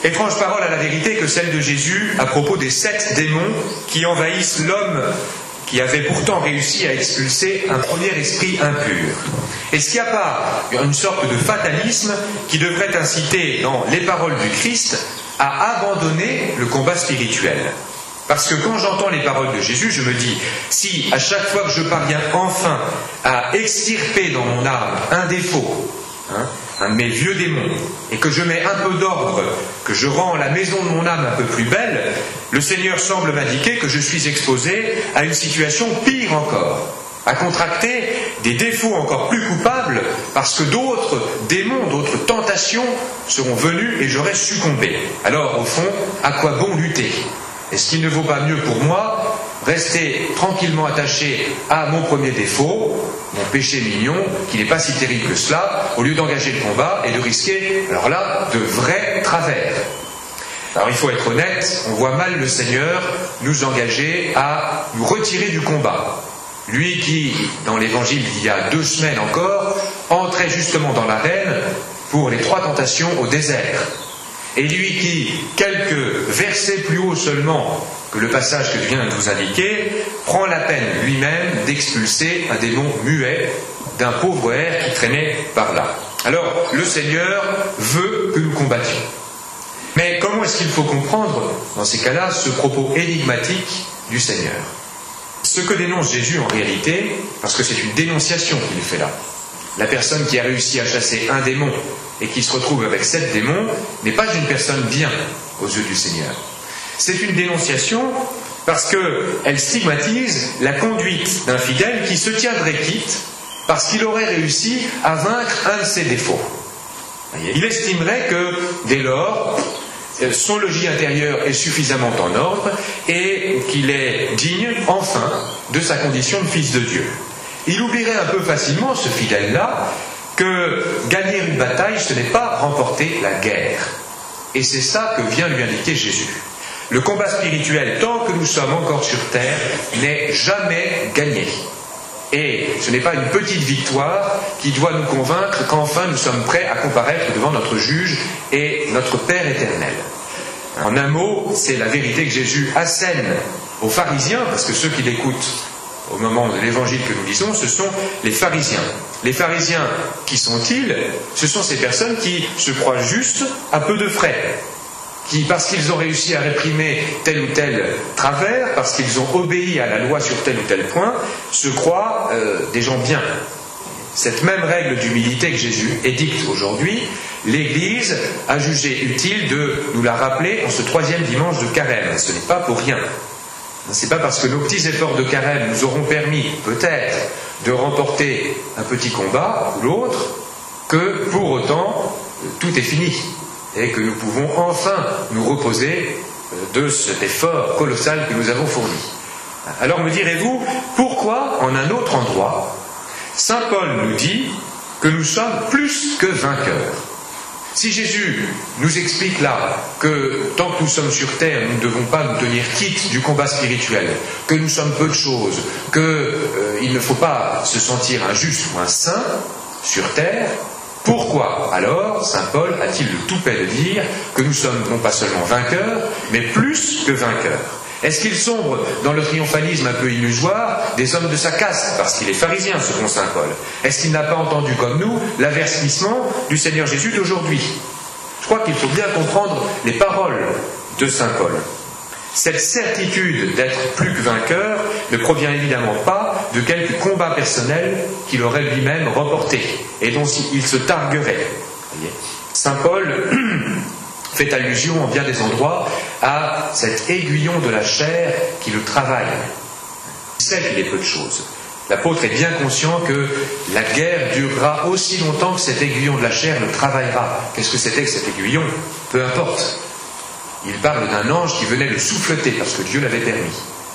Étrange parole à la vérité que celle de Jésus à propos des 7 démons qui envahissent l'homme qui avait pourtant réussi à expulser un premier esprit impur. Est-ce qu'il n'y a pas une sorte de fatalisme qui devrait inciter dans les paroles du Christ à abandonner le combat spirituel ? Parce que quand j'entends les paroles de Jésus, je me dis, si à chaque fois que je parviens enfin à extirper dans mon âme un défaut, un de mes vieux démons, et que je mets un peu d'ordre, que je rends la maison de mon âme un peu plus belle, le Seigneur semble m'indiquer que je suis exposé à une situation pire encore, à contracter des défauts encore plus coupables, parce que d'autres démons, d'autres tentations seront venus et j'aurai succombé. Alors, au fond, à quoi bon lutter ? Est-ce qu'il ne vaut pas mieux pour moi rester tranquillement attaché à mon premier défaut, mon péché mignon, qui n'est pas si terrible que cela, au lieu d'engager le combat et de risquer, alors là, de vrais travers. Alors il faut être honnête, on voit mal le Seigneur nous engager à nous retirer du combat. Lui qui, dans l'Évangile d'il y a 2 semaines encore, entrait justement dans l'arène pour les 3 tentations au désert. Et lui qui, quelques versets plus haut seulement que le passage que je viens de vous indiquer, prend la peine lui-même d'expulser un démon muet d'un pauvre air qui traînait par là. Alors, le Seigneur veut que nous combattions. Mais comment est-ce qu'il faut comprendre, dans ces cas-là, ce propos énigmatique du Seigneur ? Ce que dénonce Jésus en réalité, parce que c'est une dénonciation qu'il fait là, la personne qui a réussi à chasser un démon et qui se retrouve avec 7 démons n'est pas une personne bien aux yeux du Seigneur. C'est une dénonciation parce qu'elle stigmatise la conduite d'un fidèle qui se tiendrait quitte parce qu'il aurait réussi à vaincre un de ses défauts. Il estimerait que, dès lors, son logis intérieur est suffisamment en ordre et qu'il est digne, enfin, de sa condition de fils de Dieu. Il oublierait un peu facilement, ce fidèle-là, que gagner une bataille, ce n'est pas remporter la guerre. Et c'est ça que vient lui indiquer Jésus. Le combat spirituel, tant que nous sommes encore sur terre, n'est jamais gagné. Et ce n'est pas une petite victoire qui doit nous convaincre qu'enfin nous sommes prêts à comparaître devant notre juge et notre Père éternel. En un mot, c'est la vérité que Jésus assène aux pharisiens, parce que ceux qui l'écoutent au moment de l'évangile que nous lisons, ce sont les pharisiens. Les pharisiens, qui sont-ils ? Ce sont ces personnes qui se croient justes à peu de frais, qui, parce qu'ils ont réussi à réprimer tel ou tel travers, parce qu'ils ont obéi à la loi sur tel ou tel point, se croient des gens bien. Cette même règle d'humilité que Jésus édicte aujourd'hui, l'Église a jugé utile de nous la rappeler en ce 3e dimanche de Carême. Ce n'est pas pour rien. Ce n'est pas parce que nos petits efforts de Carême nous auront permis, peut-être, de remporter un petit combat ou l'autre, que pour autant, tout est fini. Et que nous pouvons enfin nous reposer de cet effort colossal que nous avons fourni. Alors me direz-vous, pourquoi, en un autre endroit, Saint Paul nous dit que nous sommes plus que vainqueurs ? Si Jésus nous explique là que tant que nous sommes sur terre, nous ne devons pas nous tenir quittes du combat spirituel, que nous sommes peu de choses, qu'il ne faut pas se sentir un juste ou un saint sur terre, pourquoi alors Saint Paul a-t-il le toupet de dire que nous sommes non pas seulement vainqueurs, mais plus que vainqueurs ? Est-ce qu'il sombre dans le triomphalisme un peu illusoire des hommes de sa caste, parce qu'il est pharisien selon Saint Paul ? Est-ce qu'il n'a pas entendu comme nous l'avertissement du Seigneur Jésus d'aujourd'hui ? Je crois qu'il faut bien comprendre les paroles de Saint Paul. Cette certitude d'être plus que vainqueur ne provient évidemment pas de quelque combat personnel qu'il aurait lui-même remporté et dont il se targuerait. Saint Paul fait allusion en bien des endroits à cet aiguillon de la chair qui le travaille. Il sait qu'il est peu de choses. L'apôtre est bien conscient que la guerre durera aussi longtemps que cet aiguillon de la chair le travaillera. Qu'est-ce que c'était que cet aiguillon ? Peu importe. Il parle d'un ange qui venait le souffleter parce que Dieu l'avait permis.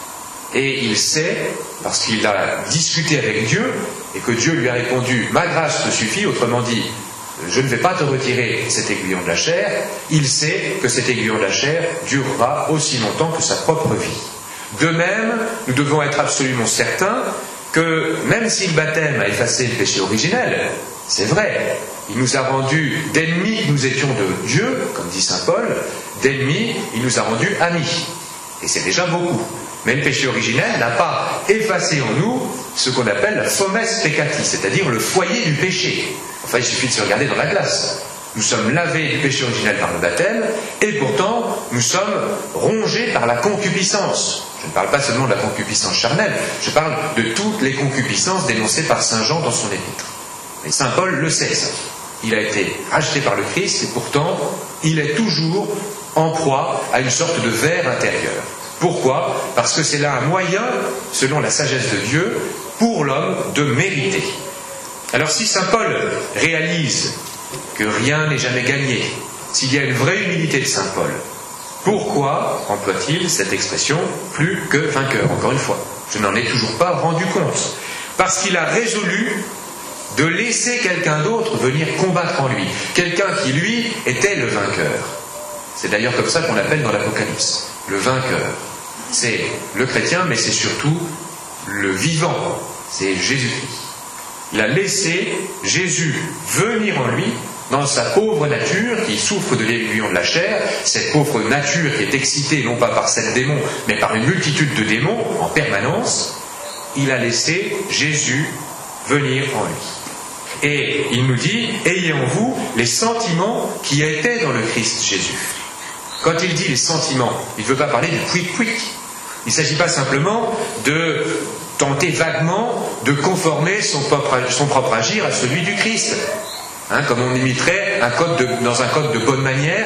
Et il sait, parce qu'il a discuté avec Dieu, et que Dieu lui a répondu « Ma grâce te suffit », autrement dit, je ne vais pas te retirer cet aiguillon de la chair, il sait que cet aiguillon de la chair durera aussi longtemps que sa propre vie. De même, nous devons être absolument certains que même si le baptême a effacé le péché originel, c'est vrai, il nous a rendus d'ennemis que nous étions de Dieu, comme dit saint Paul, d'ennemis, il nous a rendus amis. Et c'est déjà beaucoup. Mais le péché originel n'a pas effacé en nous ce qu'on appelle la fomes peccati, c'est-à-dire le foyer du péché. Enfin, il suffit de se regarder dans la glace. Nous sommes lavés du péché originel par le baptême, et pourtant, nous sommes rongés par la concupiscence. Je ne parle pas seulement de la concupiscence charnelle, je parle de toutes les concupiscences dénoncées par Saint Jean dans son épître. Et Saint Paul le sait, ça. Il a été racheté par le Christ, et pourtant, il est toujours en proie à une sorte de ver intérieur. Pourquoi ? Parce que c'est là un moyen, selon la sagesse de Dieu, pour l'homme de mériter. Alors si Saint Paul réalise que rien n'est jamais gagné, s'il y a une vraie humilité de Saint Paul, pourquoi emploie-t-il cette expression « plus que vainqueur » ? Encore une fois, je n'en ai toujours pas rendu compte. Parce qu'il a résolu de laisser quelqu'un d'autre venir combattre en lui, quelqu'un qui, lui, était le vainqueur. C'est d'ailleurs comme ça qu'on l'appelle dans l'Apocalypse, le vainqueur. C'est le chrétien, mais c'est surtout le vivant, c'est Jésus-Christ. Il a laissé Jésus venir en lui, dans sa pauvre nature qui souffre de l'aiguillon de la chair, cette pauvre nature qui est excitée non pas par 7 démons, mais par une multitude de démons en permanence. Il a laissé Jésus venir en lui. Et il nous dit, ayez en vous les sentiments qui étaient dans le Christ Jésus. Quand il dit les sentiments, il ne veut pas parler du quick-quick. Il ne s'agit pas simplement de tenter vaguement de conformer son propre agir à celui du Christ. Comme on imiterait dans un code de bonne manière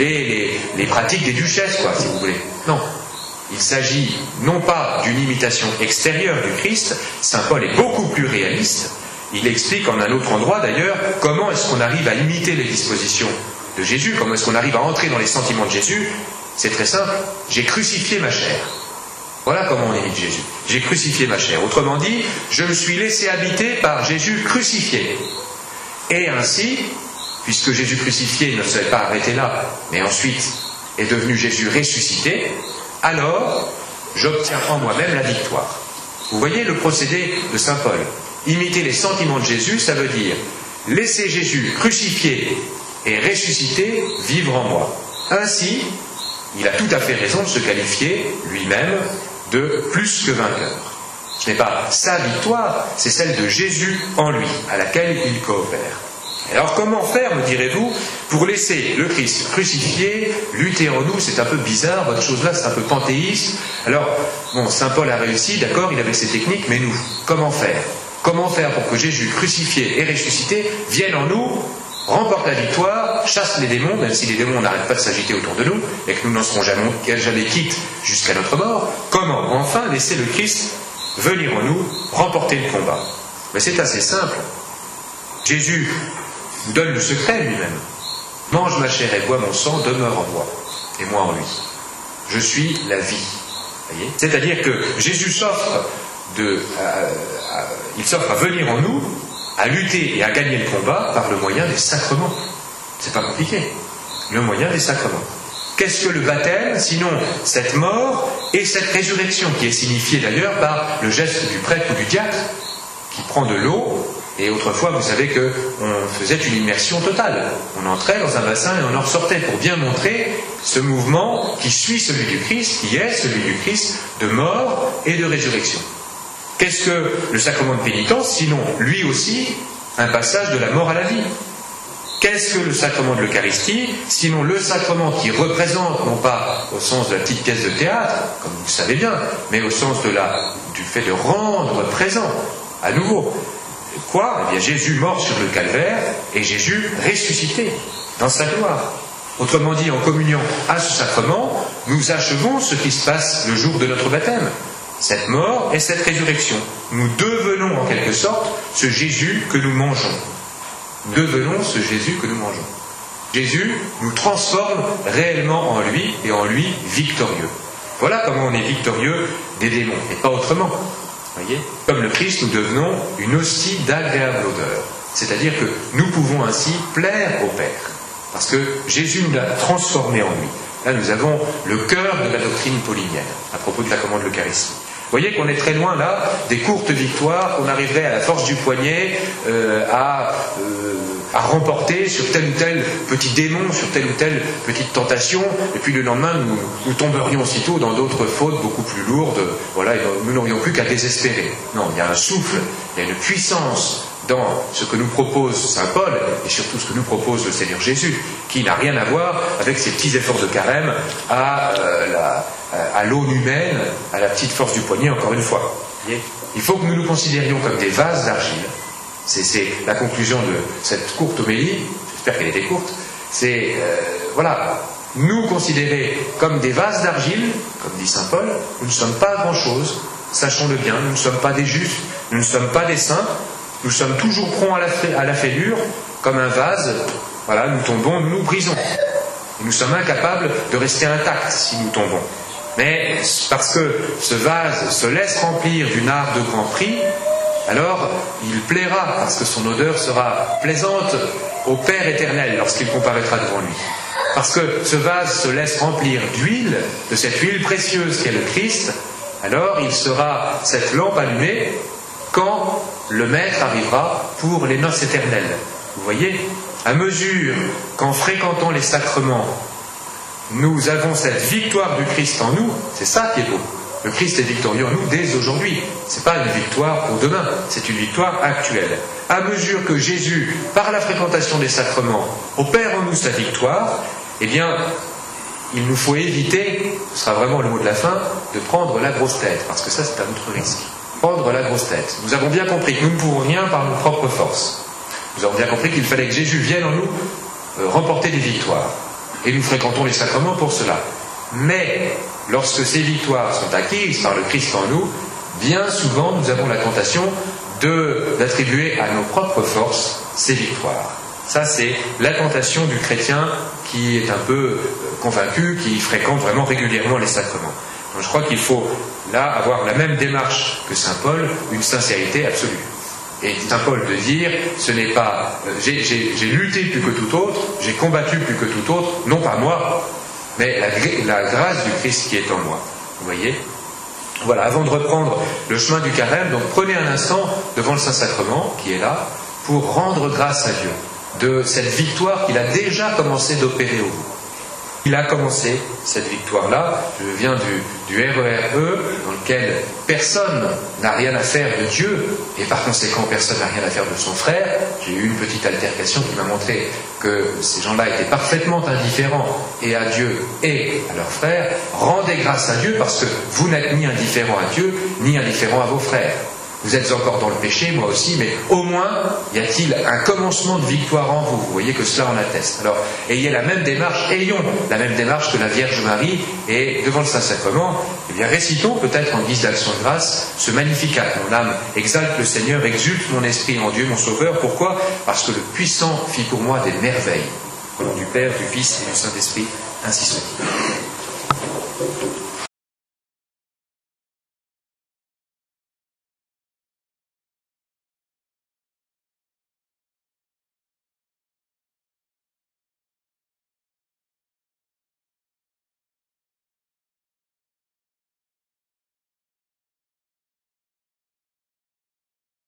les pratiques des duchesses, si vous voulez. Non. Il s'agit non pas d'une imitation extérieure du Christ. Saint Paul est beaucoup plus réaliste. Il explique en un autre endroit d'ailleurs comment est-ce qu'on arrive à imiter les dispositions de Jésus, comment est-ce qu'on arrive à entrer dans les sentiments de Jésus. C'est très simple, j'ai crucifié ma chair. Voilà comment on imite Jésus. J'ai crucifié ma chair. Autrement dit, je me suis laissé habiter par Jésus crucifié. Et ainsi, puisque Jésus crucifié ne s'est pas arrêté là, mais ensuite est devenu Jésus ressuscité, alors j'obtiens en moi-même la victoire. Vous voyez le procédé de Saint Paul. Imiter les sentiments de Jésus, ça veut dire laisser Jésus crucifié et ressuscité vivre en moi. Ainsi, il a tout à fait raison de se qualifier lui-même de plus que vainqueur. Ce n'est pas sa victoire, c'est celle de Jésus en lui, à laquelle il coopère. Alors comment faire, me direz-vous, pour laisser le Christ crucifié lutter en nous? C'est un peu bizarre, votre chose-là, c'est un peu panthéiste. Alors, Saint Paul a réussi, d'accord, il avait ses techniques, mais nous, comment faire? Comment faire pour que Jésus crucifié et ressuscité vienne en nous, remporte la victoire, chasse les démons, même si les démons n'arrêtent pas de s'agiter autour de nous, et que nous n'en serons jamais quittes jusqu'à notre mort? Comment enfin laisser le Christ venir en nous, remporter le combat? Mais c'est assez simple. Jésus nous donne le secret lui-même. Mange ma chair et bois mon sang, demeure en moi, et moi en lui. Je suis la vie. Voyez ? C'est-à-dire que Jésus s'offre à venir en nous, à lutter et à gagner le combat par le moyen des sacrements. C'est pas compliqué. Le moyen des sacrements. Qu'est-ce que le baptême, sinon cette mort et cette résurrection, qui est signifiée d'ailleurs par le geste du prêtre ou du diacre, qui prend de l'eau, et autrefois, vous savez qu'on faisait une immersion totale. On entrait dans un bassin et on en ressortait pour bien montrer ce mouvement qui suit celui du Christ, qui est celui du Christ de mort et de résurrection. Qu'est-ce que le sacrement de pénitence, sinon lui aussi un passage de la mort à la vie? Qu'est-ce que le sacrement de l'Eucharistie, sinon le sacrement qui représente, non pas au sens de la petite pièce de théâtre, comme vous le savez bien, mais au sens du fait de rendre présent à nouveau. Quoi ? Eh bien, Jésus mort sur le calvaire et Jésus ressuscité dans sa gloire. Autrement dit, en communion à ce sacrement, nous achevons ce qui se passe le jour de notre baptême. Cette mort et cette résurrection. Nous devenons en quelque sorte ce Jésus que nous mangeons. Nous devenons ce Jésus que nous mangeons. Jésus nous transforme réellement en lui et en lui victorieux. Voilà comment on est victorieux des démons, et pas autrement. Voyez ? Comme le Christ, nous devenons une hostie d'agréable odeur. C'est-à-dire que nous pouvons ainsi plaire au Père. Parce que Jésus nous l'a transformé en lui. Là, nous avons le cœur de la doctrine paulinienne, à propos de la commande de l'Eucharistie. Vous voyez qu'on est très loin, là, des courtes victoires, qu'on arriverait à la force du poignet à à remporter sur tel ou tel petit démon, sur telle ou telle petite tentation, et puis le lendemain nous tomberions aussitôt dans d'autres fautes beaucoup plus lourdes, voilà, et nous n'aurions plus qu'à désespérer. Non, il y a un souffle, il y a une puissance dans ce que nous propose saint Paul, et surtout ce que nous propose le Seigneur Jésus, qui n'a rien à voir avec ces petits efforts de carême à l'aune humaine, à la petite force du poignet, encore une fois. Il faut que nous nous considérions comme des vases d'argile. C'est la conclusion de cette courte homélie, j'espère qu'elle était courte, c'est, voilà, nous considérer comme des vases d'argile, comme dit saint Paul, nous ne sommes pas grand-chose, sachons-le bien, nous ne sommes pas des justes, nous ne sommes pas des saints, nous sommes toujours prompts à la fêlure, comme un vase, voilà, nous tombons, nous nous brisons. Et nous sommes incapables de rester intacts si nous tombons. Mais parce que ce vase se laisse remplir d'une art de grand prix, alors il plaira, parce que son odeur sera plaisante au Père éternel lorsqu'il comparaîtra devant lui. Parce que ce vase se laisse remplir d'huile, de cette huile précieuse qu'est le Christ, alors il sera cette lampe allumée quand le Maître arrivera pour les noces éternelles. Vous voyez, à mesure qu'en fréquentant les sacrements, nous avons cette victoire du Christ en nous, c'est ça qui est beau. Le Christ est victorieux en nous dès aujourd'hui. Ce n'est pas une victoire pour demain, c'est une victoire actuelle. À mesure que Jésus, par la fréquentation des sacrements, opère en nous sa victoire, eh bien, il nous faut éviter, ce sera vraiment le mot de la fin, de prendre la grosse tête, parce que ça c'est un autre risque. Prendre la grosse tête. Nous avons bien compris que nous ne pouvons rien par nos propres forces. Nous avons bien compris qu'il fallait que Jésus vienne en nous remporter des victoires. Et nous fréquentons les sacrements pour cela. Mais, lorsque ces victoires sont acquises par le Christ en nous, bien souvent nous avons la tentation d'attribuer à nos propres forces ces victoires. Ça, c'est la tentation du chrétien qui est un peu convaincu, qui fréquente vraiment régulièrement les sacrements. Donc je crois qu'il faut, là, avoir la même démarche que saint Paul, une sincérité absolue. Et saint Paul de dire, ce n'est pas j'ai lutté plus que tout autre, j'ai combattu plus que tout autre, non pas moi, mais la grâce du Christ qui est en moi. Vous voyez ? Voilà, avant de reprendre le chemin du carême, donc prenez un instant devant le Saint-Sacrement qui est là, pour rendre grâce à Dieu de cette victoire qu'il a déjà commencé d'opérer au vous. Il a commencé cette victoire-là, je viens du RERE, dans lequel personne n'a rien à faire de Dieu, et par conséquent personne n'a rien à faire de son frère. J'ai eu une petite altercation qui m'a montré que ces gens-là étaient parfaitement indifférents et à Dieu et à leurs frères. Rendez grâce à Dieu parce que vous n'êtes ni indifférents à Dieu, ni indifférents à vos frères. Vous êtes encore dans le péché, moi aussi, mais au moins, y a-t-il un commencement de victoire en vous? Vous voyez que cela en atteste. Alors, ayons la même démarche que la Vierge Marie, et devant le Saint-Sacrement, eh bien, récitons peut-être en guise d'action de grâce ce Magnificat. Mon âme exalte le Seigneur, exulte mon esprit en Dieu, mon Sauveur. Pourquoi? Parce que le Puissant fit pour moi des merveilles. Au nom du Père, du Fils et du Saint-Esprit, ainsi soit-il.